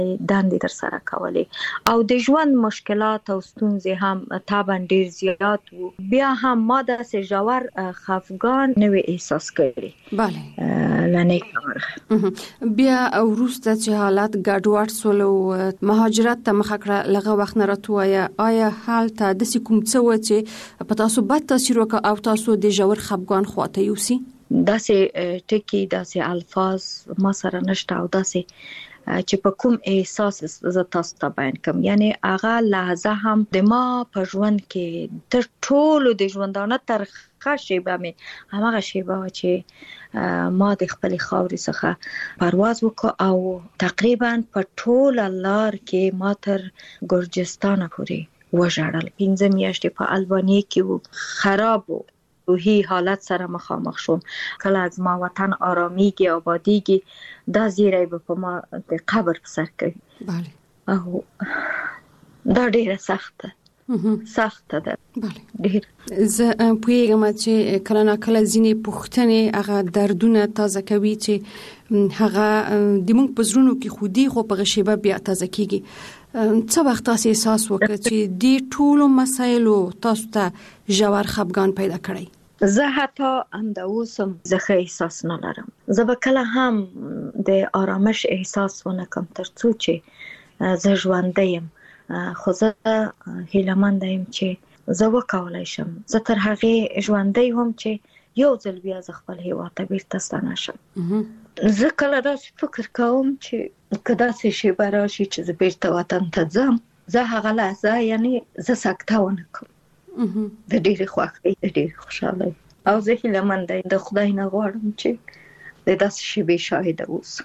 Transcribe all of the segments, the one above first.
دندې تر سره کولې او د ژوند مشکلات او ستونزې هم طبعا ډیر زیات وو. بیا هم ما داسې ژور خفګان نه وی احساس کړی. بله لنه بیا وروسته چې حالات ګډوډ سول او مهاجرت ته مخه کړه لغه وخت نه راتویا، آیا حالت د کوم څه و چې په تاسو بد تاثیر وکړ او تاسو د ژور خفګان خواته یوسي؟ داسې ټکی داسې الفاظ ما سره نشته او داسې چې په کوم احساس ز تاسو ته بیان کوم. یعنی هغه لحظه هم د ما په ژوند کې تر ټولو د ژوندانه تر خشيبه مې هغه شیبه چې ما د خپل خاورې څخه پرواز وکړ او تقریبا په ټول لار کې ما تر ګرجستان پورې وژړل. 15 میاشتې په البانیه کې خراب و روحي حالت سره مخامخ شوم. کله از ما وطن آرامیږي آبادیږي دا زیری به په ما د قبر په سر کوي. بله او دا ډیره سخته ده. بله ډیر زه پوهیږم چې کله نه کله ځینې پوښتنې هغه دردونه تازه کوي چې هغه د موږ په زړونو کې خودي خو په غشيبه بیا تازه کیږي. څه وخت تاسو احساس وکړ چې د ټولو مسایلو تاسو ته ژور خفګان پیدا کړی؟ زه حتی همدا اوسم زه احساس نه لرم. زه به کله هم د آرامش احساس ونه کوم تر څو چې زه ژوندی یم. خو زه هیله‌مند یم چې زه وکولای شم. زه تر هغه ژوندی هم چې یو ځل بیا زه خپل هیواد ته بیرته ستنه شم. زه کله داسې فکر کوم چې کدا څه شی براشي چې زه بیرته وطن ته ځم، زه هغه لحظه یعنی زه سکته ونه کوم. د ډېرې خوښۍ د ډېرې خوشحالۍ او زه هیله‌مند یم د خدای نه غواړم چې د داسې شیبې شاهد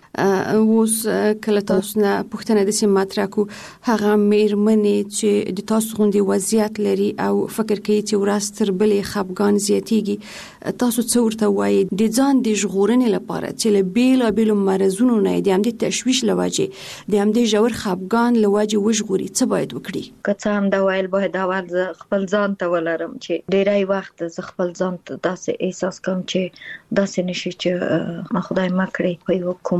اوس کله تاسو نه پوښتنه د سیم مطرح کو هغه میرمنې چې د تاسو غوندي وضعیت لري او فکر کوي چې ورځ تر بلې خفګان زیاتیږي، تاسو څه ورته وایي د ځان د ژغورنې لپاره چې له بیلابیلو مرزونو نه د همدې تشویش لوجه د همدې ژور خفګان لوجه وژغوري څه باید وکړي؟ که څه هم دا ویل باید اول خپل ځان ته ولرم چې ډیری وخت زه خپل ځان ته داسې احساس کوم چې داسې نشي چې ما خدای مکړي په یو کوم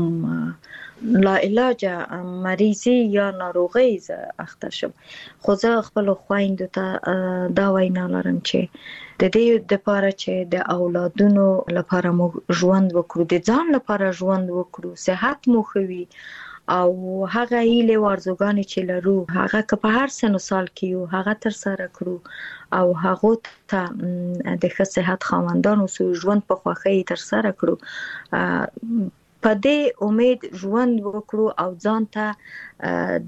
لا علاج مریضي یا ناروغي زه اخته شم. خو زه خپل خويندو ته دا وینا لرم چې د دې لپاره چې د اولادونو لپاره مو ژوند وکړو، د ځان لپاره ژوند وکړو، صحت مو خوي او هغه هیله ورزګانی چې لرو هغه که په هر سن سال کې یو هغه تر سره کړو او هغه ته د ښه صحت خاوندانو سو ژوند په خوخه تر سره کړو. په دې امید ژوند وکړو او ځان ته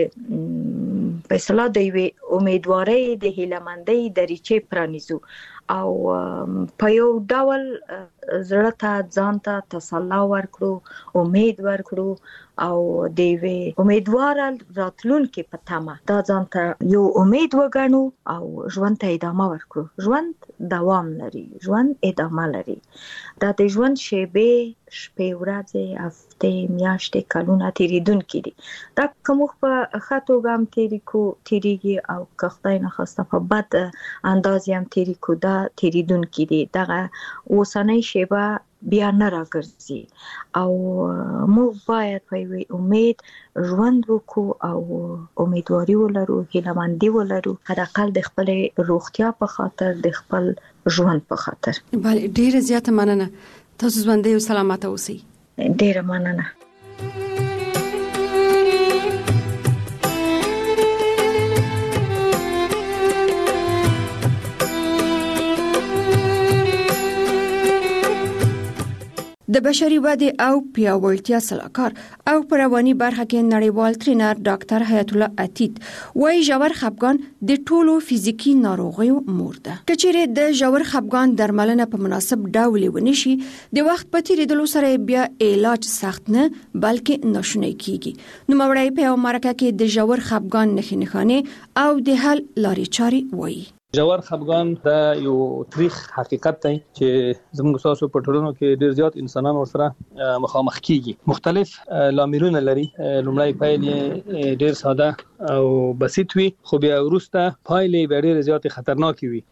د فیصله د امیدوارۍ د هیله‌مندۍ دریچې پرانیزو او په یو ډول زړه ته ځان ته تسلا ورکړو، امید ورکړو او د امیدوار راتلونکي په تمه دا ځان ته یو امید وګڼو او ژوند ته ادامه ورکړو. ژوند دوام لري، ژوند ادامه لري. دا د ژوند شپې ورځې هفته میاشتې کلونه تیریدونکي دي. دا کوم په خاطر هم تیریږي او که خدای نخواسته په بد انداز هم تیریکو دا تیریدونکي دي. دغه اوسنۍ شیبه بیا نه راګرځي او موږ باید په یوه امید ژوند وکړو او امیدواري ولرو، هیله‌مندي ولرو، حداقل د خپل روغتیا په خاطر، د خپل ژوند په خاطر. بله ډیره زیاته مننه. تاسو ژوندۍ او سلامت اوسئ. ډیره مننه. د بشري ودې او پیاوړتیا سلاکار او په رواني برخه کې نړیوال ټرینر ډاکټر حیات الله عتید وايي ژور خفګان د ټولو فزیکی ناروغیو مور ده. کچېرې د ژور خفګان درملنه په مناسب ډول ونشي د وخت په تیریدلو سره بیا علاج سخت نه بلکې ناشونی کیږي. نو مورای په امریکا کې د ژور خفګان نښې او د حل لارې چارې وایي. ژور خفګان دا یو تاریخ حقیقت دی چې زموږ تاسو په ټولنو کې ډیر زیات انسانان ورسره مخامخ کیږي. مختلف لاملونه لري. لومړی پایلې ډیر ساده او بسيط وي، خو بیا وروسته پایلې ډیر زیات خطرناک وي.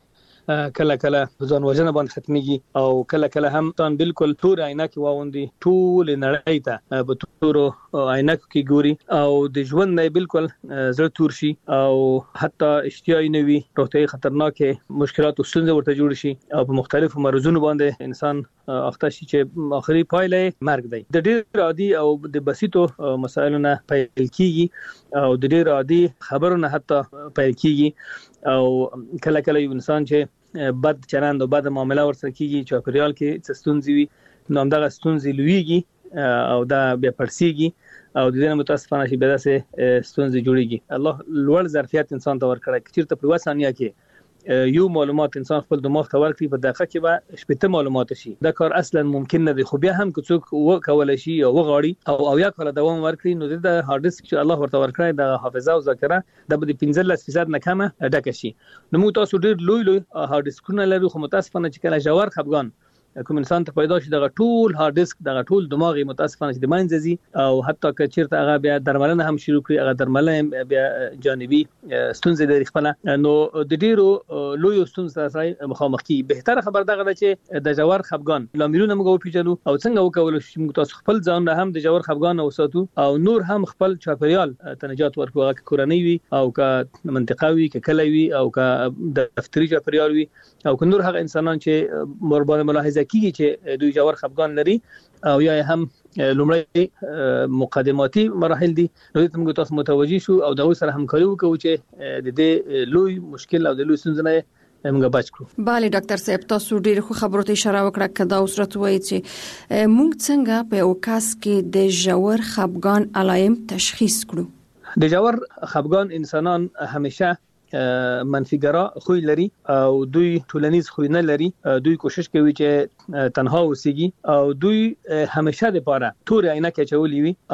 کله کله ځان وژنه باندې ختميږي او کله هم تان بالکل تور عینکې واوندي ټول نړۍ ته په تور عینکو کې ګوري او د ژوند نه بالکل زړه تور شي او حتی اشتیاي نوي روغتي خطرناکه مشکلات او ستونزې ورته جوړ شي او په مختلفو مرزونو باندې انسان اخته شي چې اخري پایله مرګ دی. د ډېر عادي او د بسيطو مسایلو نه پیل کیږي او د ډېر عادي خبرو نه حتی پیل کیږي او کله یو انسان چې بد چلند او بد معامله ورسره کیږي چې پریال کې ستونزې وي نو همدغه ستونزې لویږي او دا بیا پرسیږي او د دې متاسفانه شي به داسې ستونزې جوړيږي. الله لوړ ظرفیت انسان ته ورکړي چې په وسانیا کې یو معلومات انسان خپل دماغ ته ورکړي په دقیقه کې به شپږ معلومات شي. دا کار اصلا ممکن نه دی خو بیا هم که څوک وکول شي او وغاړي او یا کله دوام ورکړي نو د هارد ډیسک چې الله ورته ورکړي د حافظه او ذاکره د 15% نه کمه ډکه شي. نو موږ تاسو ډیر لوی هارد ډیسکونه لرو خو متاسفانه چې کله جوار خفګان کوم انسان ته پیدا شي دغه ټول هارد ډیسک دغه ټول دماغي متاسفانه چې د ماینځي او حتی که چیرته هغه بیا درملنه هم شروع کړي هغه درملنه بیا جانبي ستونزې لري خپل نو د ډیرو لوی ستونزې سره مخامخ کی. بهتره خبر دغه ده چې د جوار خفګان لاملونه موږ پیژنو او څنګه وکول شي موږ تاسو خپل ځان هم د جوار خفګان اوساتو او نور هم خپل چاپریال تنجات ورکو هغه کورنۍ وي او که منطقوي که کلوي او که دفتري چاپریال وي او که نور هغه انسانان چې مربوطه ملاحظه کیږي چې دوی جوار خفګان لري او یا هم لومړی مقدماتي مراحل دي نو موږ تاسو متوجي شو او د سره همکاري وکړو چې د دې لوی مشکل او د لوی ستونزې نه موږ بچ کړو. bale ډاکټر صاحب تاسو ډیر خو خبرو ته اشاره وکړه کدا اوسرت وایي چې موږ څنګه په اوکاس کې د جوړ خفګان علایم تشخیص کړو. د جوړ خفګان انسانان همیشه منفیګرا خوې لري او دوی ټولنیز خوې نه لري. دوی کوشش کوي چې تنها اوسېږي او دوی همیشه د پاره تور عینکې چولې وي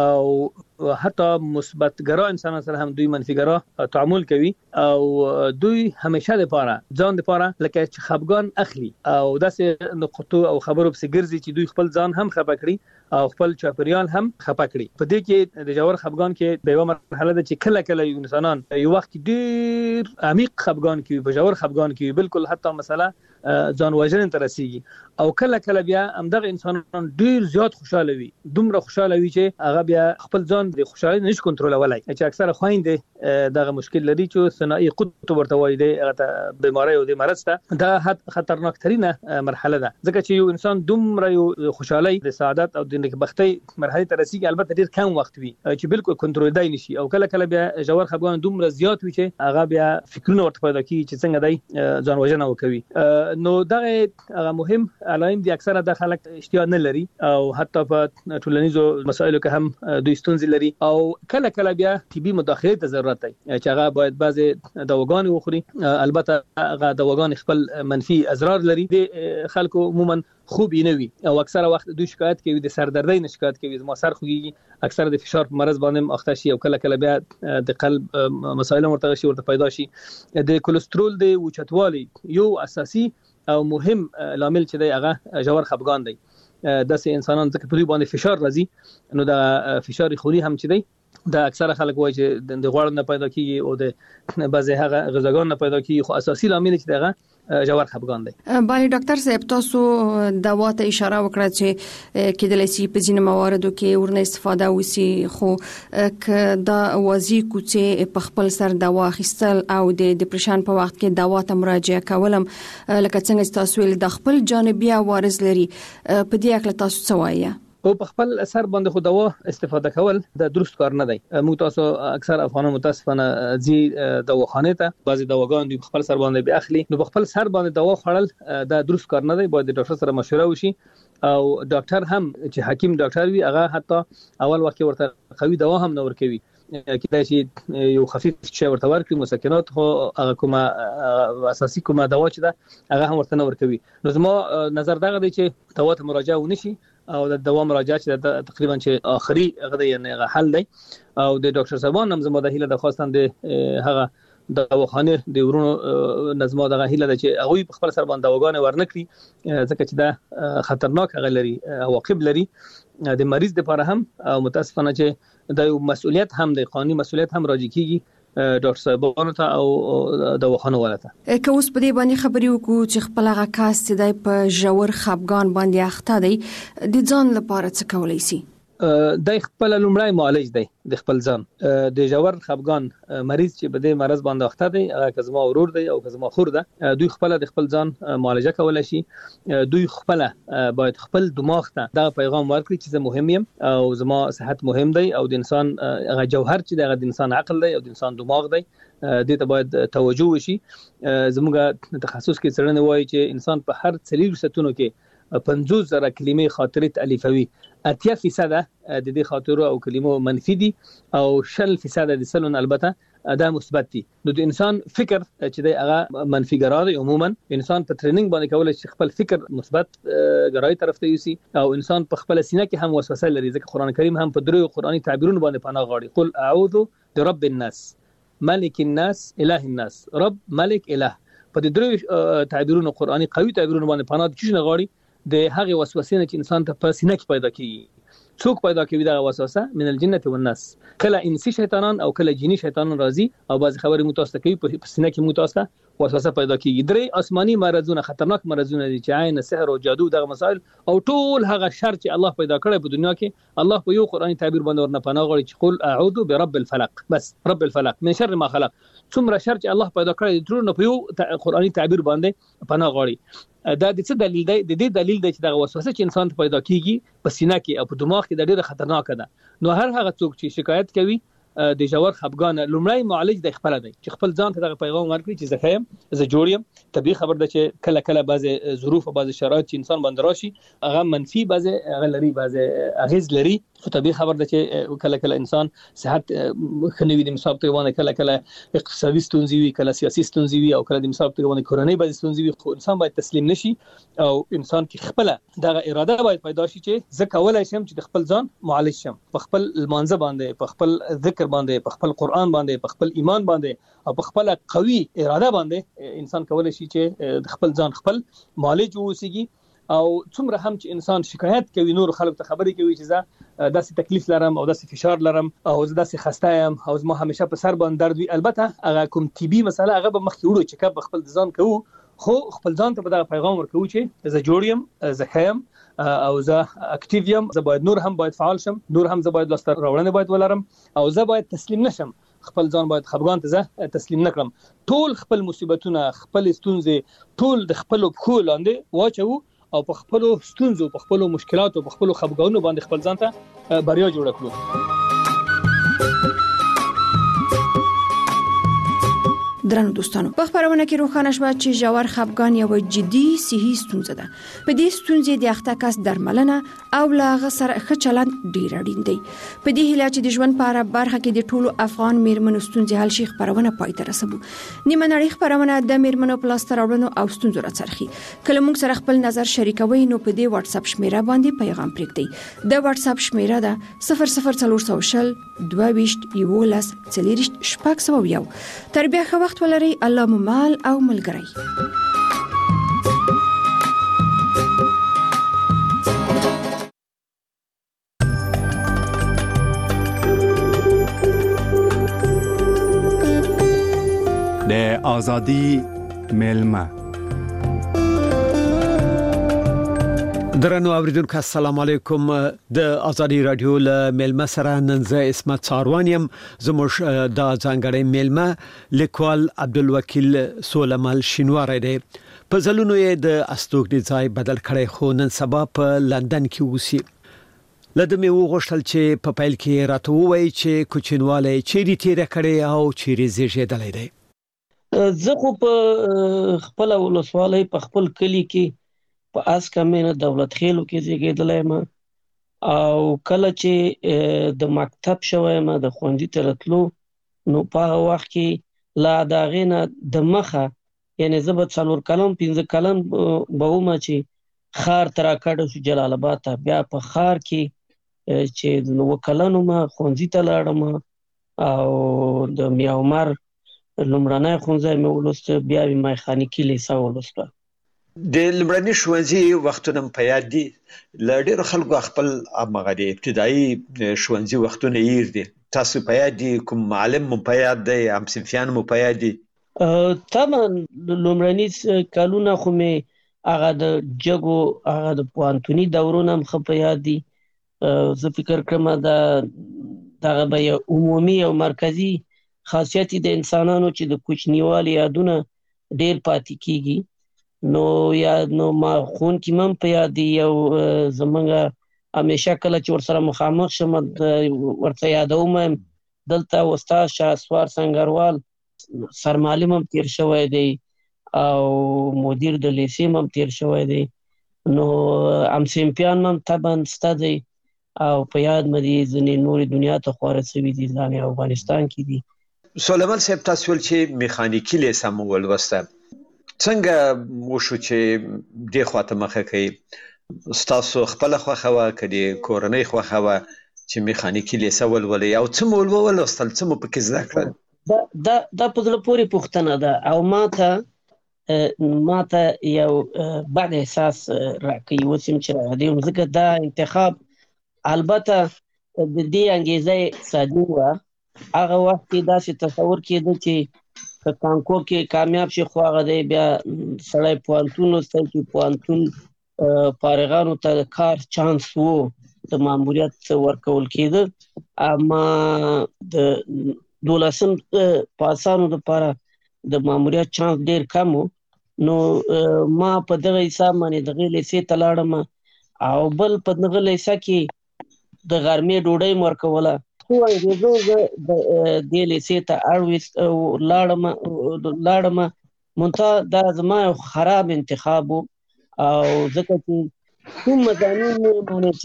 او حتی مثبت ګرا انسان سره هم دوی منفیګرا تعامل کوي او دوی همیشه د پاره ځان د پاره لکه چې خفګان اخلي او داسې نقطو او خبرو په ګرځي چې دوی خپل ځان هم خپه کړي او خپل چاپریال هم خپه کړي. په دې کې د جوړ خفګان کې د یو مرحله ده چې کله انسانان یو وخت ډیر عمیق خفګان کې په جوړ خفګان کې بالکل حتی مسله ځان وژنې ته رسیږي او کله بیا همدغه انسانان ډیر زیات خوشاله وي دومره خوشاله وي چې هغه بیا خپل ځان د خوشالۍ نشي کنټرولولای چې اکثره خويندې دغه مشکل لري چې ثنائي قطب ورته وایي د بیماری او د مرض ته دا خطرناک ترينه مرحله ده ځکه چې یو انسان دومره یو خوشالۍ د سعادت او د نکبختۍ مرحله ته رسیږي البته ډیر کم وخت وي چې بالکل کنټرول دی نشي او کله بیا جوړ خفګان دومره زیات وي چې هغه بیا فکرونه ورته پیدا کوي چې څنګه دی ځان وژنه وکوي. نو دغه مهم علائم دي اکثره د خلک اشتیا نه لري او حتی په ټولنیزو مسایلو کې هم دوی ستونزې لري او کله بیا طبي مداخله ته ضرورت دی چې هغه باید بعضي دواګان وخوري. البته هغه دواګان خپل منفي اضرار لري د خلکو عموما خوب نه وي او اکثره وخت دوی شکایت کوي د سردردۍ نه شکایت کوي ما سر خوږي اکثره د فشار په مرز باندې اخته شي او کله بیا د قلب مسایل ورته پیدا شي. د کولېسترول د اوچتوالي یو اساسي او مهم لامل چې دی هغه جوړ خفګان دی. داسې انسانان ځکه په دوی باندې فشار راځي نو د فشار خوري هم چې دی دا اکثره خلک وایي چې د غوړ نه پیدا کیږي او د بعضی هغه غذاګان نه پیدا کیږي خو اساسي لامل چې دغه جوړ خفګان دی. bale ډاکټر صاحب تاسو دوا ته اشاره وکړه چې کېدلای شي په ځینو مواردو کې ورنه استفاده وسی خو ک دا وازی کوڅه په خپل سر دوا اخیستل او د ډیپریشن په وخت کې دوا ته مراجعه کولم لکه څنګه تاسو ول د خپل جانبي عوارض لري په دې اړه تاسو څه وایي؟ او په خپل اثر باندې خو دوا استفاده کول د درست کار نه دی. موږ تاسو اکثر افغانان متاسفانه زی دواخانه ته بعضی دواګان د خپل سر باندې به اخلي نو په خپل سر باندې دوا خړل د درست کار نه دی. باید د ډاکټر سره مشوره وشي او ډاکټر هم چې حکیم ډاکټر وي هغه حتی اول وخت ورته قوي دوا هم نه ورکوي کله چې یو خفیف شی ورته ورکړي مسکنات خو هغه کومه اساسي کومه دوا چې ده هغه هم ورته نه ورکوي. نو زما نظر دغه دی چې دوا ته مراجعه ونشي او د دوا مراجعه چې تقریبا چې اخري هغه یعنی حل دی او د ډاکټر صاحبان هم زما د هیله د خواستان د هغه دواخانه د ورونو نظم دغه هیله ده چې هغه په خپل سر باندې دواګانې ورنکړي ځکه چې دا خطرناک هغه لري عواقب لري د مریض لپاره هم او متاسفانه چې د مسؤلیت هم د قانوني مسؤلیت هم راځي کیږي ډاکټر صاحبانو ته او دواخانو ولته. که اوس په دې باندې خبرې وکړو چې خپل هغه کاس چې د په ژور خپګان باندې اخته دی د ځان لپاره څه کولای شي؟ د خپل لومړی معالج دی د خپل ځان د ژور خپګان مریض چې په دې مرض باندې اخته دی هغه کزما ورور دی او کزما خور ده دوی خپل د خپل ځان معالجه کولای شي. دوی خپل باید خپل دماغ ته دا پیغام ورکړي چې زه مهم یم او زما صحت مهم دی او د انسان هغه جوهر چې د انسان عقل دی او د انسان دماغ دی دې ته باید توجه وشي. زموږ تخصص کې څرنه وایي چې انسان په هر 4 ساعتونو کې 50,000 کلمې خاطرې تالیفوي. 80% د دې خاطرو او کلمو منفي دي او 20% د سلون البته دا مثبت دي. نو د انسان فکر چې دی هغه منفي ګرای عموما انسان په ټریننګ باندې کولای شي خپل فکر مثبت ګرای طرف ته یوسي او انسان په خپل سینه کې هم وسوسه لري ځکه قران کریم هم په درو قرآني تعبیرونو باندې پناه غواړي. قل اعوذ برب الناس ملک الناس اله الناس رب ملک اله. په دې درو تعبیرونو قرآني قوي تعبیرونو باندې پناه د چینه غواړي د هغه وسوسې نه چې انسان ته په سینه کې پیدا کیږي. څوک پیدا کوي دا وسوسه؟ من الجنه والناس. کله انسی شیطانان او کله جنی شیطانان راځي او بعض خبرې متوسته کوي په سینه کې متوسته وسوسه پیدا کیږي. درې آسماني مرزونه خطرناک مرزونه دي چې عین سحر او جادو دغه مسائل او ټول هغه شر چې الله پیدا کړی په دنیا کې الله په یو قرآني تعبیر باندې ورنه پناه غواړي چې قل اعوذ برب الفلق. بس رب الفلق من شر ما خلق. څومره شر چې الله پیدا کړی ټول په یو قرآني تعبیر باندې پناه غواړي. دا د څه دلیل دی؟ د دې دلیل دی چې دا وسوسه چې انسان ته پیدا کیږي په سینه کې او په دماغ کې د ډیره خطرناک ده. نو هر هغه څوک چې شکایت کوي د ژور خپګان لومړی معالج د خپل دی چې خپل ځان ته د پیغام ورکړي چې زه خیم زه جوړ یم. طبيعي خبر ده چې کله کله بعضی ظروف او بعضی شرایط چې انسان باندې راشي هغه منفي بعضی هغه لري بعضی اغیز لري. خو طبيعي خبر ده چې کله کله انسان صحت خنوي د مصاب ته باندې کله کله اقتصادي ستونزې وي کله سیاسي ستونزې وي او کله د مصاب ته باندې کورنۍ بعضی ستونزې وي. خو انسان باید تسلیم نشي او انسان کې خپل دغه اراده باید پیدا شي چې زه کولای شم چې د خپل ځان معالج شم په خپل المانزه باندې په خپل ذکر باندې په خپل قرآن باندې په خپل ایمان باندې او په خپل قوي اراده باندې انسان کولای شي چې د خپل ځان خپل معالج ووسیږي. او څومره هم چې انسان شکایت کوي نور خلک ته خبرې کوي چې زه داسې تکلیف لرم او داسې فشار لرم او زه داسې خسته یم او زما همیشه په سر باندې درد وي. البته هغه کوم طبي مسله هغه به مخکې وړو چې کب خپل ځان کوو خو خپل ځان ته به دا پیغام ورکوو چې زه جوړ یم زه خیم او زه اکټیو یم. زه باید نور هم باید فعال شم نور هم زه باید لاسته راوړنې باید ولرم او زه باید تسلیم نشم. خپل ځان باید خپګان ته زه تسلیم نکړم. ټول خپل مصیبتونه خپل ستونزې ټول د خپل پخو لاندې واچو او په خپل ستونزو په خپل مشکلاتو په خپل خپګانونو باندې خپل ځان ته بریا جوړ کړو. درنو دوستانو په خبرونه کې روښانه شو چې ژور خپګان یو جدي صحي ستونزه ده. په دې ستونزې د اخته کس درملنه او لا سره ښه چلند ډیر اړین دی. په دې هیله چې د ژوند په اړه برخه کې د ټولو افغان میرمنو ستونزې حل شي خبرونه پای ته رسوو. نیمه نړۍ خبرونه د میرمنو په لاسته راوړنو او ستونزو راڅرخي. کله موږ سره خپل نظر شریکوي نو په دې واتس اپ شمیره باندې پیغام پرېږدئ. د واتس اپ شمیره ده 00400 22 11 40 601. تر بیا ښه وخت ولري. الله مو مال او ملګری. د ازادي ملما درنو اوریدونکو السلام علیکم. د ازادي رادیو له ملما سره نن زه اسمت څاروانیم. زموږ د ځانګړي ملما لیکوال عبدالوکیل سولمال شینواری دی. په ځلونو یې د استوګنې ځای بدل کړی خو نن سبا په لندن کې اوسي. لدې مې وغوښتل چې په پیل کې راته ووایي چې کوچنوالی چیرې تیره کړی او چیرې زیږېدلی دی. زه خو په خپل ولسوالۍ په خپل کلی کې په اسکمینه دولت خیلو کې زیږېدلی یم او کله چې د مکتب شوم د ښوونځي ته راتلو نو په هغه وخت کې لا د هغې نه د مخه یعنې زه به 4 کلن 5 کلن به وم چې ښار ته راکډه شو جلال آباد ته. بیا په ښار کې چې 9 کلن وم ښوونځي ته لاړم او د میا عمر لومړنی ښوونځی مې ولوسته بیا مې میخانیکي لیسه ولوسته. د لومړني ښوونځي وختونه په یاد دي. له ډېرو خلکو خپل هغه د ابتدایي ښوونځي وختونه هیر دي تاسو په یاد دي؟ کوم معلم مو په یاد دی؟ همصنفیان مو په یاد دي؟ طبعا لومړني کلونه خو مې هغه د جګو هغه د پوهنتوني دورونه هم ښه په یاد دي. زه فکر کوم دغه به یو عمومي او مرکزي خاصیت د انسانانو چې د کوچنیوالي یادونه ډېر پاتې کیږي. نو ما ښوونکي هم په یاد دي. یو زمونږ همیشه کله چې ورسره مخامخ شم ورته یادوم دلته استاد شهسوار سنگروال سرمعلم هم تیر شوی دی او مدیر د لیسې هم تیر شوی دی. نو همصنفیان هم طبعا سته دی او په یاد مې دي ځینې نورې دنیا ته خواره شوي دي، ځان افغانستان کې دي. سلیمان صاحب تاسو ول چې میخانیکي لیسه مو ولوسته، څنګه وشو چې دې خواته مخه کوي؟ ستاسو خپله خوښه وه که د کورنۍ خوښه وه چې میخانیکي لیسه ولولئ او څه مو ولوستل، څه مو پکې زده کړل؟ دا په زړه پورې پوښتنه ده او ماته یو بد احساس راکوي اوس یم چې راغلی یم، ځکه دا انتخاب البته د دې انګیزه سادي وه. هغه وخت کې داسې تصور کېده چې که کانکور کې کامیاب شي خو هغه دی بیا سړی پوهنتون لوستی چې پوهنتون فارغانو ته د کار چانس وو، د ماموریت ورکول کېده. اما د 12 پاسانو دپاره د ماموریت چانس ډېر کم و. نو ما په دغه حساب باندې دغې لیسې ته لاړم او بل په دغه لیسه کې د غرمې ډوډۍ مې ورکوله. خو انګېزو زه د دې لیسې ته اړ لاړم منتها دا زما یو خراب انتخاب و او ځکه چې کوم مضامین مې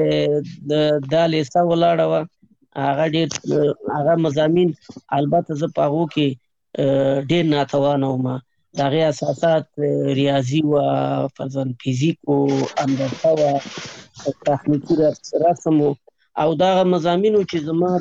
چې دا لیسه ولاړه وه هغه مضامین البته زه په هغو کې ډېر ناتوانه وم. د هغې اساسات ریاضي وه، فرضاً فزیک و، اندازه وه، تخنیکي رسم و او دغه مضامینو چې زما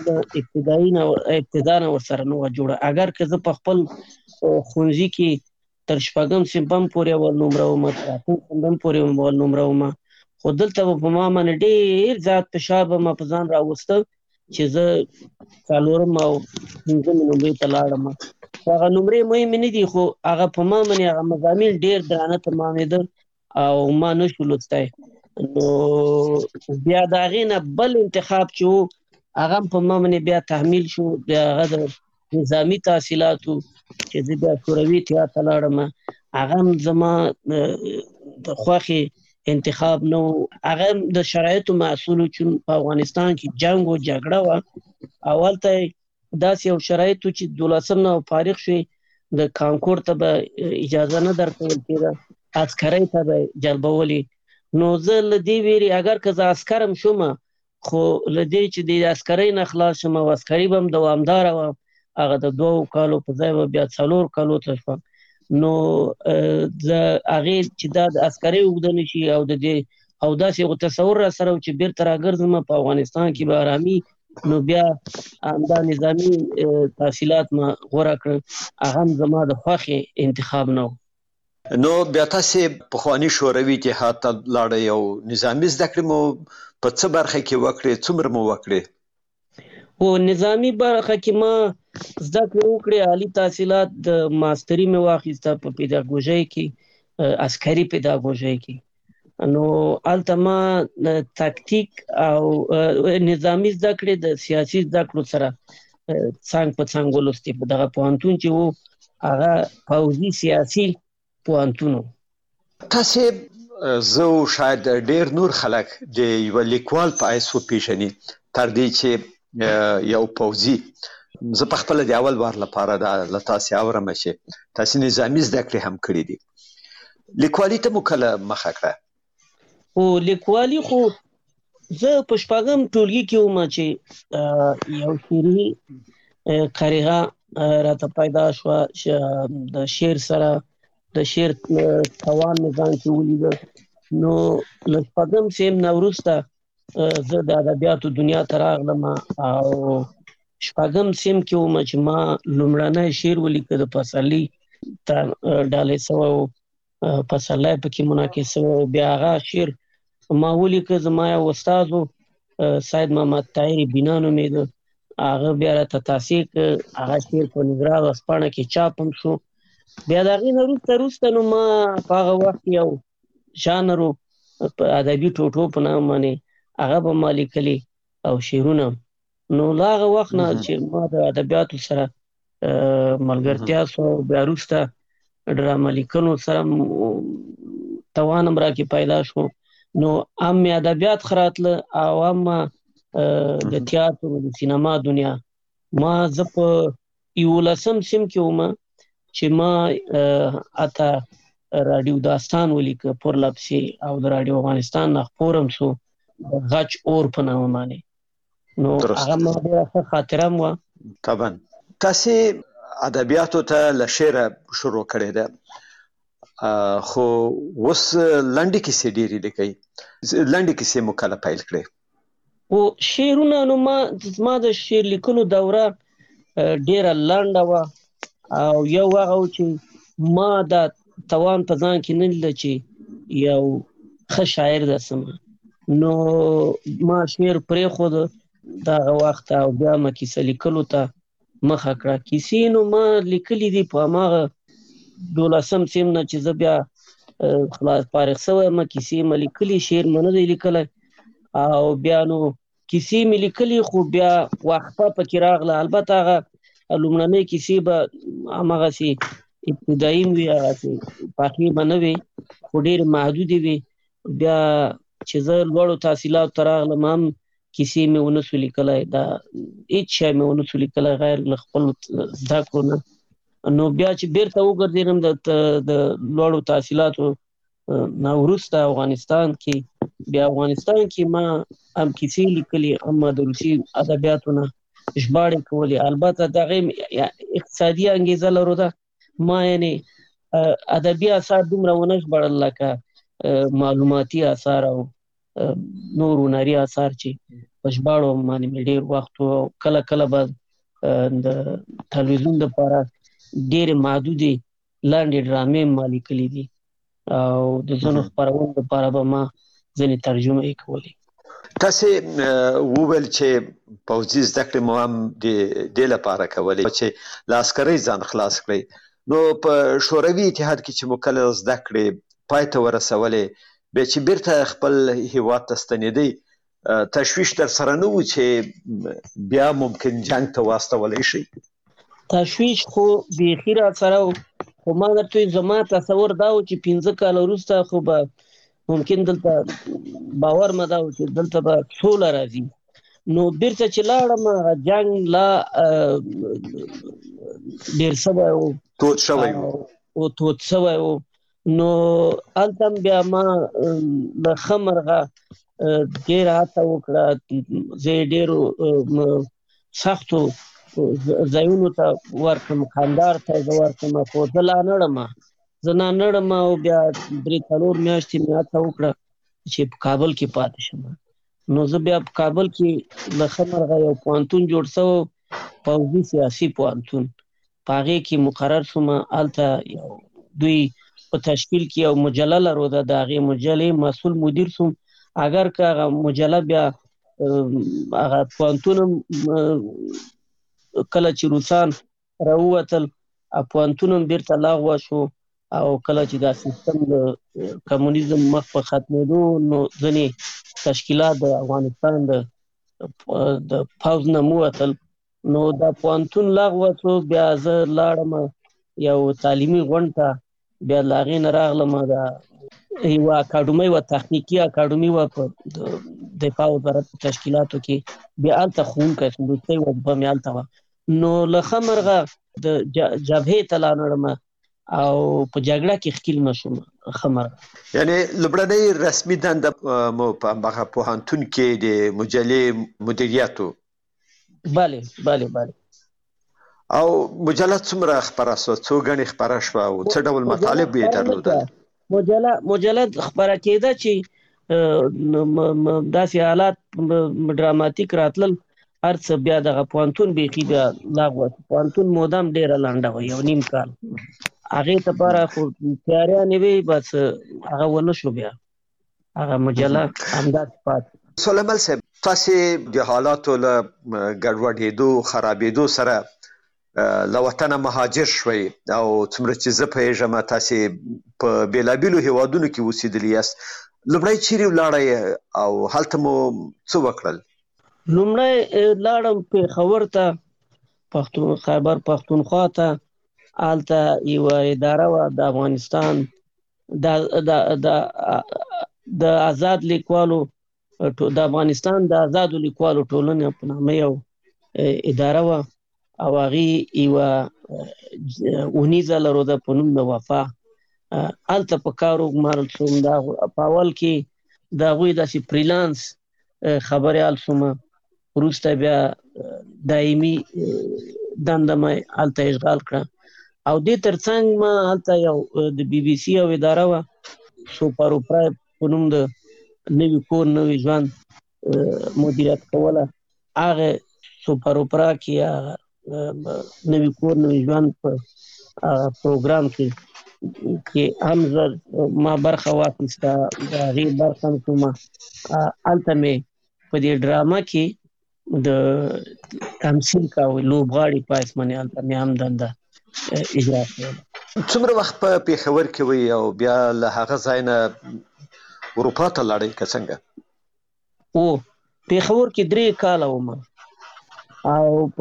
د ابتدا نه ورسره نه وه جوړه. اگر که زه په خپل ښوونځي کې تر 6 صنف پورې اول نمره وم، تر 8 صنف پورې اول نمره وم، خو دلته به په ما باندې ډېر زیات فشار به ما په ځان راوسته چې زه 4 او 5 نمرې ته لاړم. خو هغه نمرې مهمې نه دي، خو هغه په ما باندې هغه مضامین ډېر درانه تمامېده او ما نشو لوستی. نو بیا د هغې نه بل انتخاب چې و هغه هم په ما باندې بیا تحمیل شو، بیا هغه د نظامي تحصیلاتو چې زه بیا شوروي اتحاد ته لاړم. هغه هم زما د خوښې انتخاب نه و، هغه هم د شرایطو محصول و چې په افغانستان کې جنګ و جګړه وه او هلته داسې یو شرایط و چې 12 نه فارغ شوې د کانکور ته به اجازه نه درکول کېده، عسکرۍ ته به جلبولې. نو زه له دې ویرې اگر که زه عسکر هم شوم خو له دې چې د عسکرۍ نه خلاص شم او عسکري به هم دوامداره وه، هغه د 2 کالو په ځای به بیا 4 کالو ته شوم. نو زه هغې چې دا د عسکرۍ اوږده نه شي او د دې او داسې یو تصور را سره و چې بیرته راګرځم په افغانستان کې به ارامي، نو بیا همدا نظامي تحصیلات ما غوره کړل. هغه هم زما د خوښې انتخاب نه و. نو بیا تاسې پخواني شوروي اتحاد ته لاړئ او نظامي زده کړې مو په څه برخه کې وکړې؟ څومره مو وکړې؟ او نظامي برخه کې ما زده کړې وکړې، عالي تحصیلات د ماستري مې واخیسته په پیداګوژۍ کې، عسکري پیداګوژۍ کې. نو هلته ما تکتیک او نظامي زده کړې د سیاسي زده کړو سره څنګ په څنګ ولوستې. په دغه پوهنتون چې و هغه پوځي سیاسي پوهنتون و. تاسې زه شاید ډېر نور خلک د یو لیکوال په حیث وپېژني تر دې چې یو پوځي. زه په خپله د اول وار لپاره له تاسې اورم چې تاسې نظامي زده کړې هم کړې دي. لیکوالي ته مو کله مخه کړه؟ او لیکوالي خو زه په 4 ټولګي کې وم چې یو شعري قریغه راته پیدا شوه، د شعر سره د شعر توان مې ځان کې ولیده. نو له 4 صنف نه وروسته زه د ادبیاتو دنیا ته راغلم او 4 صنف کې وم چې ما لومړنی شعر ولیکه د پسرلي ته ډالۍ سوی و، پسرلی پکې منعکس سوی و. بیا هغه شعر ما ولیکه، زما یو استاد و سید محمد طاهر بینا نومېده، هغه بیا راته تاسیق هغه شعر په نګرا ورځپاڼه کې چاپ هم شو. بیا د هغې نه وروسته نو ما په هغه وخت یو ژانر په ادبي ټوټو په نام باندې هغه به ما لیکلي او شعرونه. نو له هغه وخت نه چې ما د ادبیاتو سره ملګرتیا سو، بیا وروسته ډرامه لیکنو سره توان هم راکې پیدا شو. نو هم مې ادبیات ښه راتله او هم د تیاتر د سینما دنیا. زه په 11 سیم کې وم چې ما اته رادیو داستان ولیکه پرلپسې او د رادیو افغانستان نه خپور هم سو غچ اور په نامه باندې. نو هغه ما ډېره ښه خاطره هم وه. طبعا تاسې ادبیاتو ته له شعره شروع کړې ده، خو اوس لنډې کیسې ډېرې لیکئ. لنډې کیسې مو کله پیل کړې؟ او شعرونه نو ما د شعر لیکلو دوره ډېره لنډه وه او یو هغه و چې ما دا توان په ځان کې نه لیده چې یو ښه شاعر درسم. نو ما شعر پرېښود دغه وخت او بیا ما کیسه لیکلو ته مخه کړه. کیسې نو ما لیکلي دي په هماغه 12 سیم نه چې زه بیا خلاص فارغ شوی یم. کیسې ما لیکلي، شعر ما نه دی لیکلی. او بیا نو کیسې مې لیکلي خو بیا وقفه پکې راغله. البته هغه لومړنۍ کیسې به هماغسې ابتدایي وي، هغسې پخې به نه وي خو ډېرې محدودې وي. بیا چې زه لوړو تحصیلاتو ته راغلم هم کیسې مې ونه سو لیکلی، دا هېڅ شی مې ونه سو لیکلی غیر له خپلو زده کړو نه. نو بیا چې بیرته وګرځېدم د لوړو تحصیلاتو نه وروسته افغانستان کې، بیا افغانستان کې ما هم کیسې لیکلي، هم د روسي ادبیاتو نه ژباړې کولې. البته د هغې اقتصادي انګېزه لرو. ما یعنې ادبي اثار دومره ونه ژباړل لکه معلوماتي اثار او نور هنري اثار چې په ژباړو باندې مې ډېر وخت و. کله کله به د تلویزیون دپاره ډېرې محدودې لنډې ډرامې ما لیکلي دي او د ځینو خپرونو دپاره به ما ځینې ترجمه یې کولې. تاسې وویل چې پوځي زده کړې مو هم د دې لپاره کولې چې له عسکرۍ ځان خلاص کړئ. نو په شوروي اتحاد کې چې مو کله زده کړې پای ته ورسولې، بیا چې بیرته خپل هیواد ته ستنېدئ، تشویش در سره نه و چې بیا ممکن جنګ ته واستولی شئ؟ تشویش خو بیخي را سره و، خو ما درته زما تصور دا و چې 15 کاله وروسته خو به ممکن دلته باور مې دا و چې دلته به سوله راځي. نو بیرته چې لاړم جنګ لا ډېر شوی و، تود شوی و. نو هلته بیا ما له ښه مرغه ډېره هڅه وکړه، زه یې ډېرو سختو ځایونو ته ورکړم، کندهار ته زه ورکړم، خو زه لا نړم او بیا 3-4 میاشتې مې هڅه وکړه چې په کابل کې پاتې شم. نو زه بیا په کابل کې له ښه مرغه یو پوهنتون جوړ شوی، پوځي سیاسي پوهنتون، په هغې کې مقرر شوم. هلته دوی په تشکیل کې یو مجله لرو، د هغې مجلې مسؤل مدیر شوم. اگر که هغه مجله بیا هغه پوهنتون کله چې روسان راووتل، پوهنتون هم بیرته لغوه شو او کله چې دا سیستم د کمونیزم مخ په ختمېدو، نو ځینې تشکیلات د افغانستان د پوځ نه ووتل، نو دا پوهنتون لغوه شو. بیا زه لاړم یو تعلیمي غونډ ته، بیا له هغې نه راغلم یوه اکاډمۍ وه، تخنیکي اکاډمي وه په دفاع وزارت په تشکیلاتو کې. بیا هلته ښوونکی شوم، وروستۍ وظیفه مې هلته وه. نو له ښه مرغه د جبهې ته لاړم او په جګړه کې ښکیل نه شوم. ښه مرغه یعنې لومړنۍ رسمي دنده مو په هماغه پوهنتون کې د مجلې مدیریت و؟ بله. او مجله څومره خپره شوه؟ څو ګڼې خپره شوه او څه ډول مطالب یې درلودل؟ مجله خپره کېده چې داسې حالات ډراماتیک راتلل، هر څه بیا دغه پوهنتون بیخي بیا لغوه. پوهنتون موده هم ډېره لنډه وه، 1.5 کال. هغې دپاره خو تیاریانې وې، بس هغه ونه شو. بیا هغه مجله همداسې پاتې. سلیمان صاحب، تاسو د حالاتو له ګډوډېدو خرابېدو سره له وطنه مهاجر شوي او څومره چې زه پوهېږم تاسو په بېلابېلو هیوادونو کې اوسېدلي یاست. لومړی چیرې ولاړئ او هلته مو څه وکړل؟ لومړی لاړم پېښور ته، خیبر پښتونخوا ته. هلته یوه اداره وه د افغانستان د آزاد لیکوالو د افغانستان د آزادو لیکوالو ټولنې په نامه یو اداره وه او هغې یوه اونیزه لرله په نوم د وفا. هلته په کار وګمارل شوم. په اول کې د هغوی داسې فریلانس خبریال شوم، وروسته بیا دایمي دنده مې هلته اشغال کړه او دې ترڅنګ ما هلته یو د بي بي سي یو اداره وه سوپر اوپرا په نوم د نوي کور نوي ژوند مدیریت کوله. هغه سوپر اوپرا کې نوي کور نوي ژوند په پروګرام کې هم ما برخه واخیسته، د هغې برخه هم کومه. هلته مې په دې ډرامه کې د تمثیل کاوه، لوبغاړي په حیث باندې هلته مې هم دنده اجرا کوله. څومره وخت په پېښور کې وئ او بیا له هغه ځای نه اروپا ته لاړئ که څنګه؟ پېښور کې 3 کاله وم او په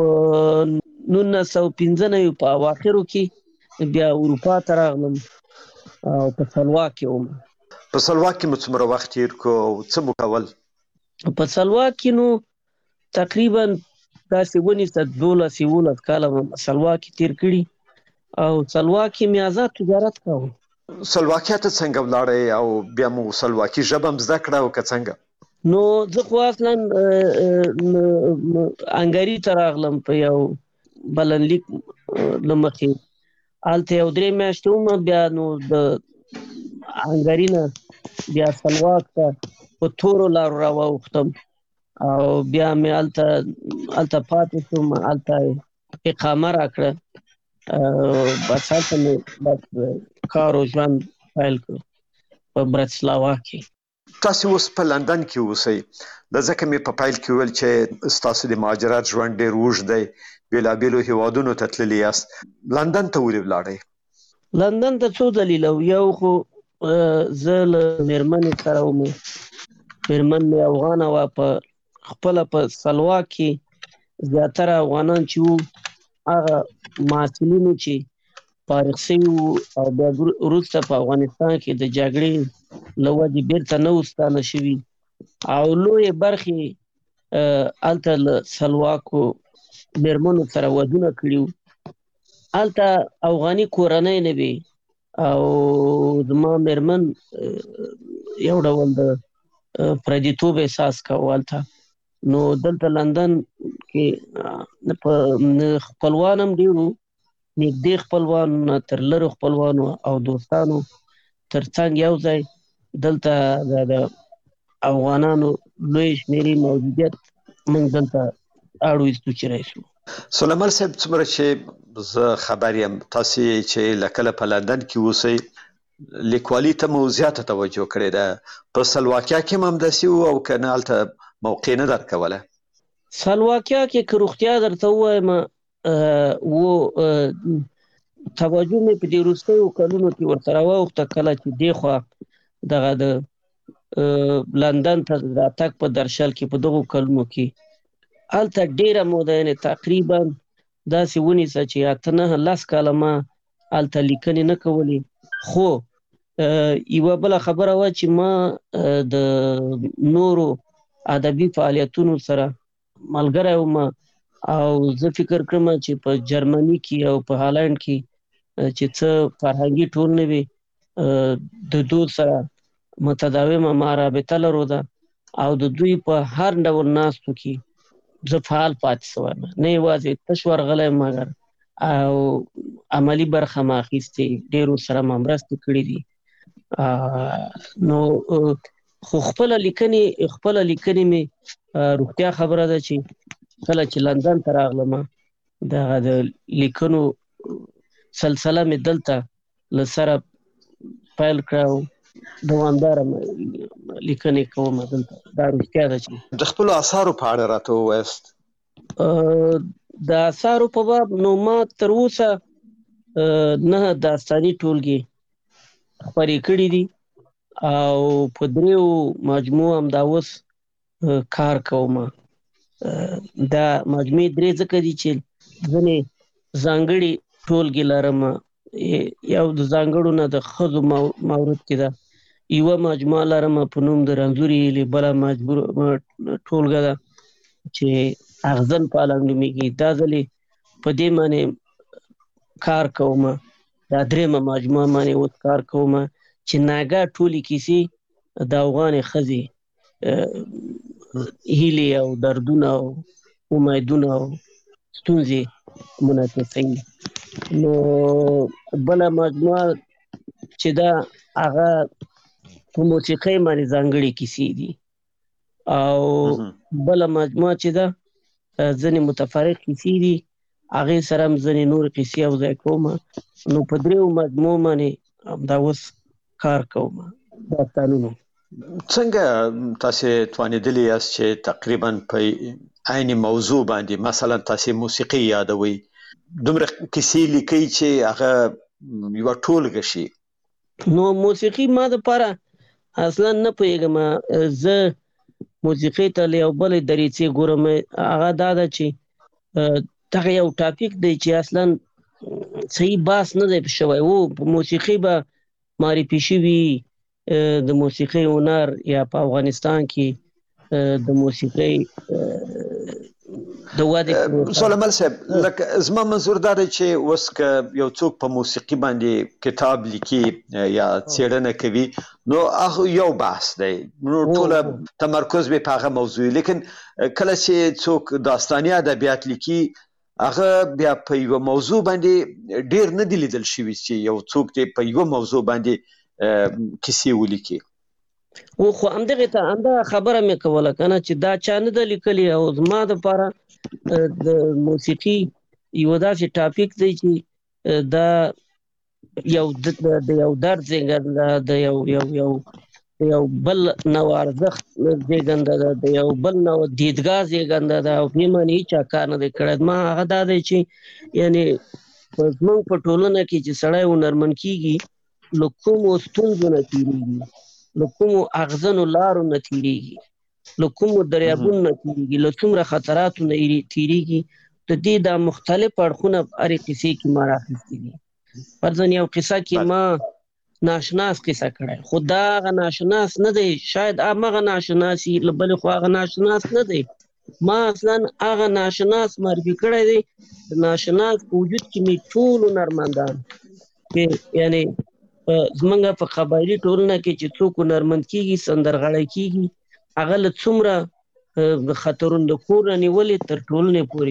1995 په اواخرو کې بیا اروپا ته راغلم او په سلواک کې وم. په سلواک کې مو څومره وخت تېر کړو او څه مو کول؟ په سلواک کې نو تقریبا داسې ونیسه 12 کاله سلواک کې تېر کړي او سلواک کې مې آزاد تجارت کاوه. سلواکیا ته څنګه ولاړئ او بیا مو سلواکي ژبه هم زده کړه او که څنګه؟ نو زه خو اصلا انګري ته راغلم په یو بلنلیک له مخې. هلته یو 3 میاشتې وم، بیا نو د انګري نه بیا سلواک ته په تورو لارو راواوښتم او بیا مې هلته پاتې شوم، هلته اقامه راکړه. بس هلته مې کار او ژوند پیل کړ په براتسلاوا کې. تاسو اوس په لندن کې اوسئ. ځکه مې په پیل کې ویل چې ستاسو د مهاجرت ژوند ډېر اوږد دی، بېلابېلو هیوادونو ته تللي یاست. لندن ته ولې ولاړئ؟ لندن ته څو دلیله. یو خو زه له مېرمنې سره وم، مېرمن مې افغانه وه. په خپله په سلواک کې زیاتره افغانان چې وو هغه محصلینو چې فارغ شوي وو او بیا وروسته په افغانستان کې د جګړې له وجې بیرته نه وو ستانه شوي او لویې برخې هلته له سلواکو مېرمنو سره ودونه کړي وو. هلته افغاني کورنۍ نه وي او زما مېرمن یو ډول د پردیتوب احساس کوه هلته. نو دلته لندن کې خپلوان هم ډېر وو، نږدې خپلوانو تر لرو خپلوانو او دوستانو ترڅنګ یو ځای دلته د افغانانو لوی شمېرې موجودیت موږ دلته اړ ویستو چې راشو. سلیمان صاحب، څومره چې زه خبر یم تاسې چې له کله په لندن کې اوسئ لیکوالي ته مو زیاته توجه کړې ده. په سلواکیا کې هم همداسې وو او که نه هلته موقع نه درکوله؟ سلواکیا کې که روغتیا درته ووایم توجه مې په دې وروستیو کلونو کې ورسره واوښته. کله چې دېخوا دغه د لندن ته راتګ په درشل کې په دغو کلونو کې هلته ډېره موده یعنې تقریبا داسې ونیسه چې 8-9 کاله ما هلته لیکنې نه کولې. خو یوه بله خبره وه چې ما د نورو ادبي فعالیتونو سره ملګری وم او زه فکر کړم چې په جرمني کې او په هالند کې چې څه فرهنګي ټولنې وي د دوی سره متداومه ما رابطه لرو ده او د دوی په هر ډول ناستو کې زه فعال پاتې شوی یم، نه یوازې تش ورغلی مګر او عملي برخه ما اخیستې، ډېرو سره ما مرستې کړي دي. نو خو خپله لیکنې مې روغتیا خبره ده چې کله چې لندن ته راغلم دغه د لیکنو سلسله مې دلته له سره پیل کړه او دوامداره لیکنې کوم دلته. دا رښتیا ده چې د خپل آثارو په اړه راته ووایاست. د آثارو په باب نو ما تر اوسه 9 داستاني ټولګې خپرې کړي دي او په 3 مجموع هم دا اوس کار کوم. دا مجموعې 3 ځکه دي چې ځینې ځانګړي ټولګې لرم. یو د ځانګړو نه د ښځو مورد کې ده. یوه مجموعه لرم په نوم د رنځورې هیلې، بله ټولګه ده چې اغزن پالنګ نومیږي. دا ځلې په دې باندې کار کوم. دا 3مه مجموعه باندې اوس کار کوم چې ناګه ټولې کیسې د افغانې ښځې هیلې او دردونه او امیدونه او ستونزې منعکسوي. نو بله مجموعه چې دا هغه په موسیقۍ باندې ځانګړې کیسې دي او بله مجموعه چې ده ځینې متفرق کیسې دي، هغې سره هم ځینې نور کیسې یوځای کوم. نو په 3 مجموعو باندې همدا اوس کار کوم داستانونو. څنګه تاسو توانیدلی یاست چې تقریبا په عین موضوع باندې مثلا تاسو موسیقي یادوي، دومره کیسې لیکي چې هغه یو ټولګه شي؟ نو موسیقي ما دپاره اصلا نه پوهېږم. زه موسیقي ته له یو بلې دریڅې ګورم. هغه دا ده چې دغه یو ټاپک دی چې اصلا صحیح بحث نه دی شوی. په موسیقي به معرفي شوي د موسیقي هنر یا په افغانستان کې د موسیقي د ودې سلیمان صاحب، لکه زما منظور دا دی چې اوس که یو څوک په موسیقي باندې کتاب لیکي یا څېړنه کوي نو هغه یو بحث دی، نو ټوله تمرکز به په هغه موضوع. لیکن کله چې څوک داستاني ادبیات لیکي هغه بیا په یو موضوع باندې ډیر نه دی لیدل شوی چې یو څوک دې په یو موضوع باندې کیسې ولیکي. او خو همدغه ته همدا خبره مې کوله کنه چې دا چا نه د لیکلي. او زما دپاره د موسیقي یو داسې ټاپک دی چې دا یو د یو درد زیږنده ده، د یو بل نوع ارزښت زیږنده ده، د یو بل نوع دیدګاه زیږنده ده او په دې باندې هېچا کار نه دی کړی. ما هغه دا دی چې یعنې زموږ په ټولنه کې چې سړی هنرمند کېږي له کومو ستونزو نه تېرېږي، له کومو اغزنو لارو نه تېرېږي، له کومو دریابونو نه تېرېږي، له څومره خطراتو نه تېرېږي. د دې دا مختلف اړخونه هرې قصې کې ما راخیستي دي. فرضاً یو قصه کې ما ناشناس قصه کړی، خو دا هغه ناشناس نه دی، شاید همغه ناشناس وي، له بلې خوا هغه ناشناس نه دی. ما اصلا هغه ناشناس معرفي کړی دی. د ناشناس په وجود کې مې ټول هنرمندان چې یعنې زمونږ په قبایلي ټولنه کې چې څوک هنرمند کېږي، سندرغاړی کېږي، هغه له څومره خطرونو د کور نه نیولې تر ټولنې پورې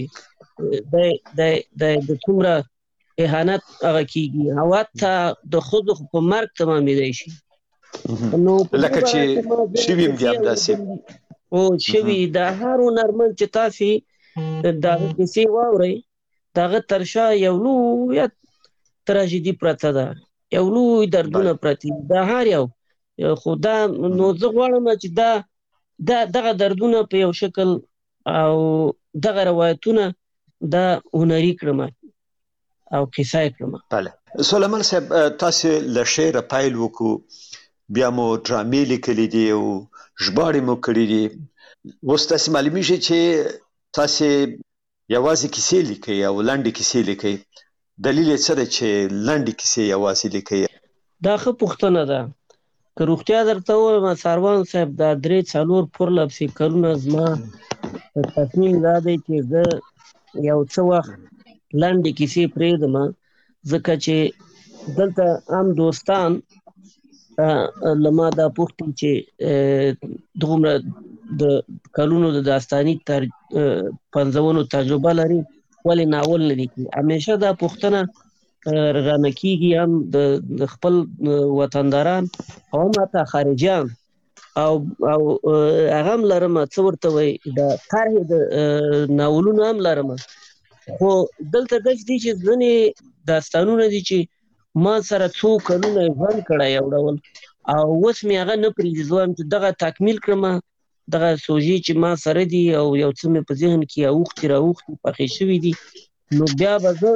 د څومره اهانت هغه کېږي او حتی د ښځو په مرګ تمامېدی شي. لکه چې شوي هم دي همداسې شوي. د هر هنرمند چې تاسې د هغه کیسې واورئ، د هغه تر شا یو لویه تراژیدي پرته ده، یو لوی دردونه پرتې دي، دا هر یو. خو دا نو زه غواړم چې دغه دردونه په یو شکل او دغه روایتونه دا هنري کړم او کیسه یې کړم. بله سلیمان صاحب، تاسې له شعره پیل وکړو، بیا مو ډرامې لیکلي دي او ژباړې مو کړي دي. اوس تاسې معلومیږي چې تاسې یوازې کیسې لیکئ او لنډې کیسې لیکئ. دلیل یې څه دی چې لنډې کیسې یوازې لیکئ؟ دا ښه پوښتنه ده. که روغتیا درته ووایم ساروان صاحب، دا 3-4 پرلپسې کلونه زما تصمیم دا دی چې زه یو څه وخت لنډې کیسې پرېږدم، ځکه چې دلته عام دوستان له ما دا پوښتي چې دومره د کلونو د داستاني پنځونو تجربه لري ولې ناول نه لیکي. همیشه دا پوښتنه رانه کېږي، هم د خپل وطنداران او هم حتی خارجیان او هغه هم لرم څه ورته وایي د طرحې د ناولونو هم لرم. خو دلته داسې دي چې ځینې داستانونه دي چې ما سره څو کلونه ژوند کړی یو ډول، او اوس مې هغه نه پرېږدي، زه وایم چې دغه تکمیل کړم، دغه سوژې چې ما سره دي او یو څه مې په ذهن کې اوښتي پخې شوي دي، نو بیا به زه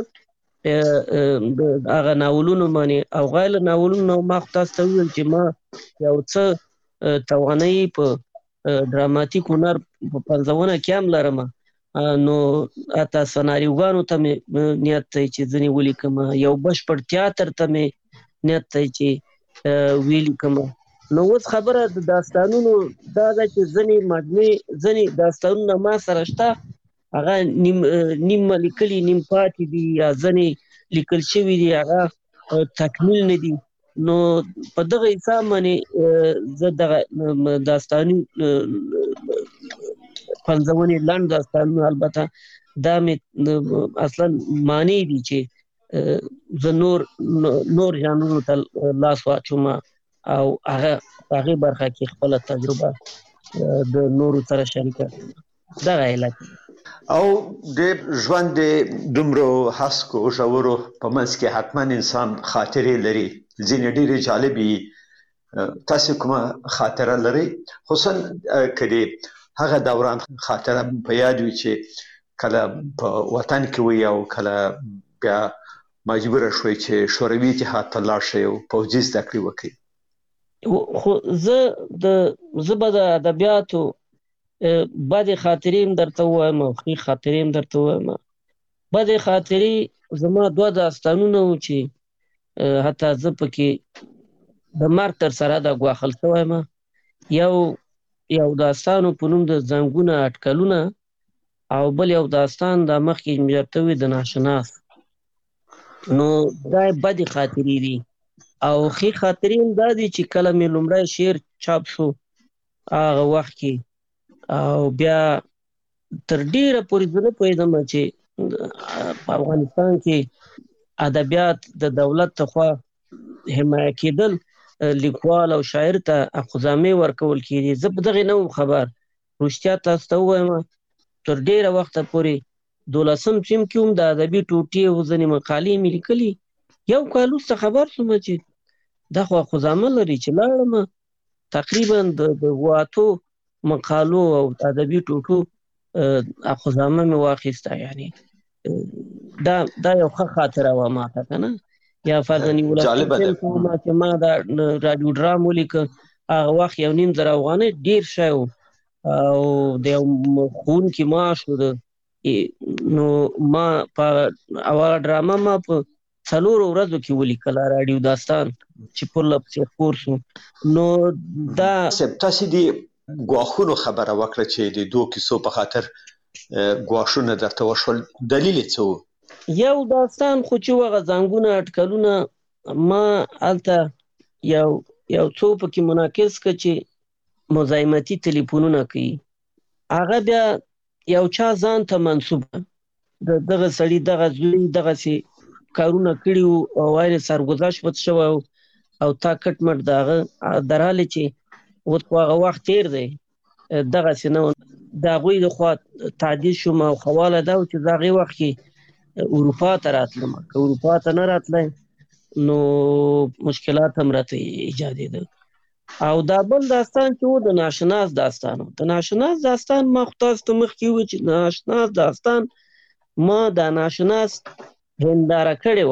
هغه ناولونو باندې او غیر ناولونو ما خو تاسو ته وویل چې ما یو څه توانایي په ډراماتیک هنر په پنځونه کې هم لرم، نو حتی سناریوګانو ته مې نیت دی چې ځینې ولیکم، یو بشپړ تیاتر ته مې نیت دی چې ولیکم. نو اوس خبره د داستانونو دا ده چې ځینې داستانونه ما سره شته، هغه نیم لیکلي نیم پاتې دي، یا ځینې لیکل شوي دي هغه تکمیل نه دي. نو په دغه حساب باندې زه دغه داستاني پنځونې لنډ داستانونه البته دا مې اصلا معنی دي چې زه نور ژانرونو ته لاس واچوم او هغه برخه کې خپل تجربه د نورو سره شریکه دغه علت. او د ژوند دومره هسکو ژورو په منځ کې حتما انسان خاطرې لري، ځینې ډېرې جالبې. تاسو کومه خاطره لرئ، خصوصا کله هغه دوران خاطره په یاد وي چې کله په وطن کې وي او کله بیا مجبور شوي چې شوروي اتحاد ته لاړ شئ او پوځي زده کړې وکړئ؟ خو زه به د ادبیاتو بدې خاطرې هم درته ووایم او ښې خاطرې هم درته ووایم. بدې خاطرې زما 2 داستانونه وو چې حتی زه پکې د مرګ تر سره د ګواښل شوی یم. یو داستانو په نوم د زنګونه اټکلونه او بل یو داستان د مخکې مې درته وویل د ناشناس. نو دا بدې خاطرې دي. او ښې خاطرې هم دا دي چې کله مې لومړی شعر چاپ شو هغه وخت کې، او بیا تر ډیره پورې زه نه پوهېدم چې په افغانستان کې ادبیات د دولت لخوا حمایه کېدل، لیکوال او شاعر ته اخذامې ورکول کېږي. زه په دغې نه وم خبر. رښتیا تاسو ته ووایم تر ډیره وخته پورې 12م ټیم کې هم د ادبي ټوټې او ځینې مقالې مې لیکلي. یو کال وروسته خبر شوم چې دا خو اخذامه لري، چې لاړم تقریبا د 8 مقالو او ادبي ټوټو اخذامه مې واخیسته. یعنی دا یو ښه خاطره وه ماته که نه. یا فرضاً چې ما دا راډیو ډرام ولیکه، هغه وخت 1.5 افغانۍ ډېر شی و او د یو ښوونکي معاش و. نو ما په هغه ډرامه ما په 4 ورځو کې ولیکله راډیو داستان چې پرله پسې خپور شو. نو دا تاسو د ګواښونو خبره وکړه چې د 2 کیسو په خاطر ګواښونه درته وشول، دلیل یې څه و؟ یو داستان خو چې هغه زنګونه اټکلونه ما هلته یو څو پکې منعکس کړه چې مزاحمتي تلیفونونه کوي. هغه بیا یو چا ځان ته منسوب دغه سړي دغه زوی دغسې کارونه کړي وو او وایي سرګذشت پته شوی او تا کټ مټ د هغه در حاله چې اوس خو هغه وخت تېر دی دغسې نه و. د هغوی د خوا تعدیل شوم او خواله دا و چې زه هغې وخت کې اروپا ته راتلم. که اروپا ته نه راتلی نو مشکلات هم راته ایجادېده. او دا بل داستان چې و د ناشناس داستان و. د ناشناس داستان ما خو تاسو ته مخکې وویل چې د ناشناس داستان ما د ناشناس هنداره کړې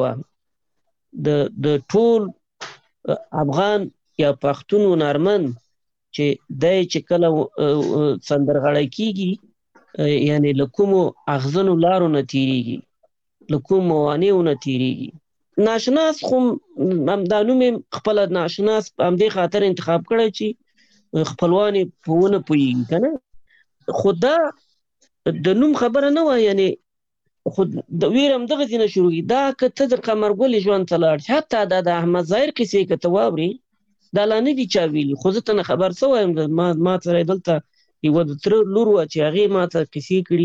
وه د ټول افغان یا پښتون هنرمند چې دی چې کله سندرغاړی کېږي، یعنې له کومو اغزنو لارو نه تېرېږي، له کومو موانعو نه تېرېږي. ناشناس خو دا نوم یې خپله ناشناس په همدې خاطر انتخاب کړی چې خپلوان یې په ونه پوهېږي که نه. خو دا د نوم خبره نه وه، یعنې خو د ویر همدغسې نه شروع کېږي. دا که ته د قمرګلې ژوند ته لاړ شې، حتی دا د احمد ظاهر کیسې که ته واورې دا لا نه دي چا ویلي، خو زه ته نه خبر څه وایم. ما سره دلته یوه د تره لور وه چې هغې ما ته کیسې کړي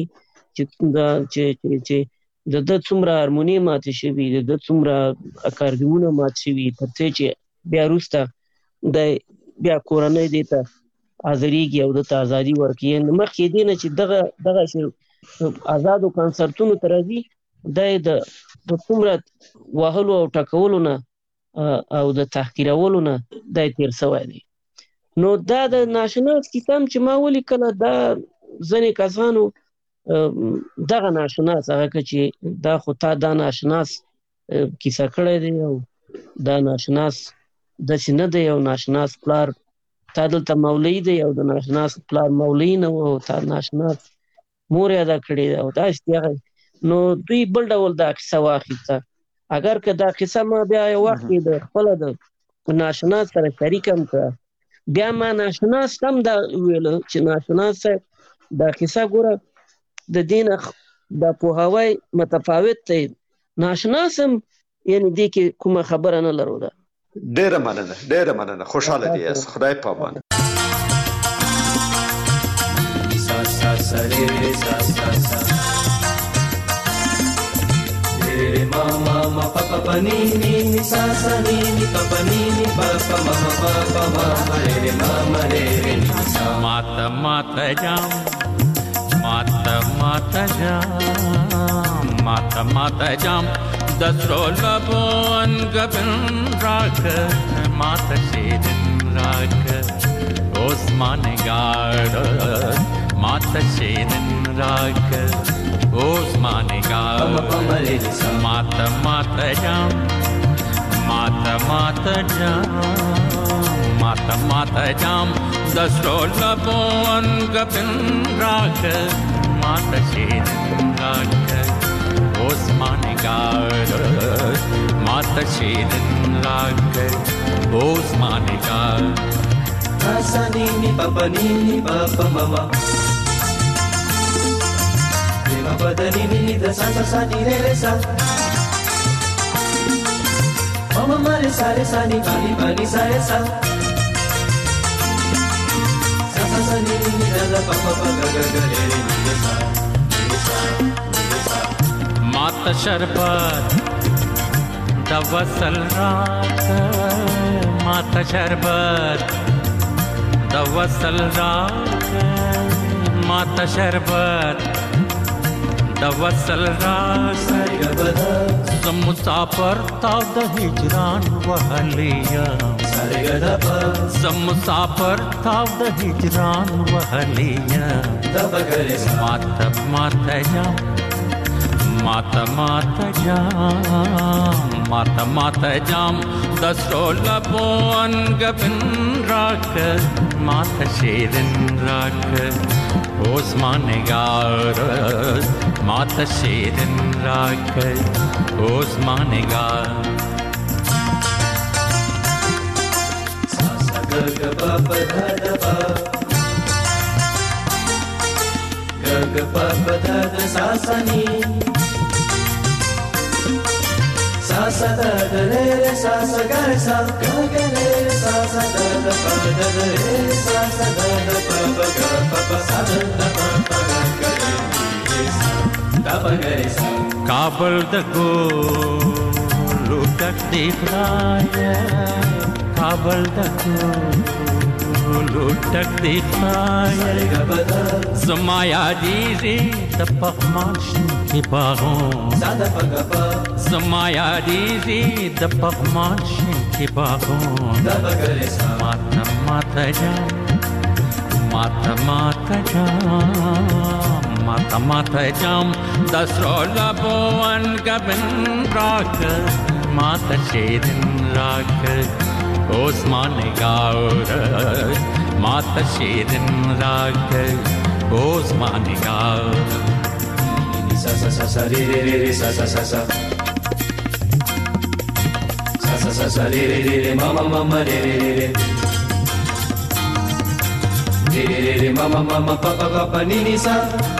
چې د ده څومره هارمونۍ ماتې شوي، د ده څومره اکاردیونه مات شوي، تر څې چې بیا وروسته دی بیا کورنۍ دې ته حاضرېږي او ده ته ازادي ورکوي. مخکې دې نه چې دغه آزادو کنسرتونو ته راځي، دی د څومره وهلو او ټکولو نه او د تحقیرولو نه دا تیر شوی دی. نو دا د ناشناس کتاب چې ما ولیکله دا ځینې کسانو دغه ناشناس هغه چې دا خو تا دا ناشناس کیسه کړی دی او دا ناشناس داسې نه دی او ناشناس پلار تا دلته مولوي دی او د ناشناس پلار مولوي نه و او تا ناشناس مور یې ادا کړې ده او داسې هغه نو دوی بل ډول دا کیسه واخیسته. اگر که دا قصه ما بیا یو وخت د خپله د ناشناس سره شریک هم کړه بیا ما ناشناس هم دا ویله چې ناشناس صاحب دا قصه ګوره د دې نه دا پوهاوی متفاوت دی ناشناس هم یعنې دې کې کومه خبره نه لرو ده. ډېره مننه خوشحاله دي یاست. خدای په امان. Mama ma pa pa pa ni ni ni sa sa ni ni pa pa ni ni pa pa ma re re ni sa mata mata jam dasro labon gabin rak mata shedin rak osman gard mata shedin rak osman gard mata jam dasro labon gabin rak mata shedin rak osman gard mata shedin rak osman gard sa ni ni pa pa mama ni ma pa da ni ni da sa ni re sa mama ma re sa ni pa ni sa re sa sa ni ni da pa pa ga ga re ni sa mata sharbat da wasal raat mata sharbat da wasal raat mata sharbat da wasal raat zum musafir ta da hijran wahliya zum musafir ta da hijran wahliya mata jam mata jam dasro labon gabin rak mata shedin rak osman gard mata shedin rak osman gard sa ga ga pa pa da pa ga ga pa pa da sa sa ni sa da da re sa ga sa ga ga re sa da da pa da re sa da da pa pa ga pa pa sa da pa pa ga ga re sa da pa ga re sa kabul da go lutak dikhaya kabul da go lutak dikhaya zamaya di da pakhmash ki bagon sada pa ga pa zamaya di da pakhmash ki bagon da pa ga re sa mata jam dasro labon gabin rak mata shedin rak osman gard mata shedin rak osman gard sa re sa re mama re re mama pa ni sa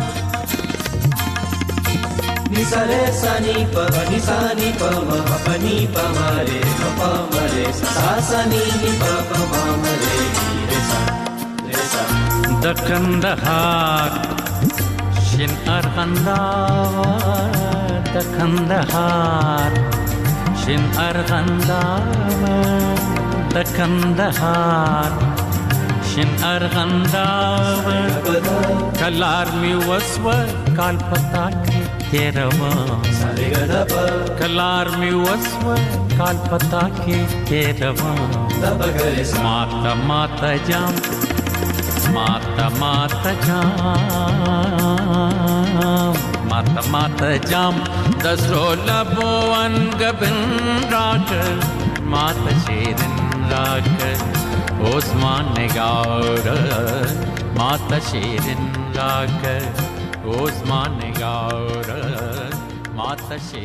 ni sa re sa ni pa ma pa ni pa ma re sa ni pa ma re sa da kandahar shin arghandawar da kandahar shin arghandawar da kandahar shin arghandawar kalar mi waswa kal pata ke terama kalar mi waswa काल पता के तेरवा माता माता जाम माता माता जाम माता माता जाम दसरो लबोवन गबिन राग माता शेरन राग ओस्मान गार माता शेरन राग ओस्मान गार माता शेरन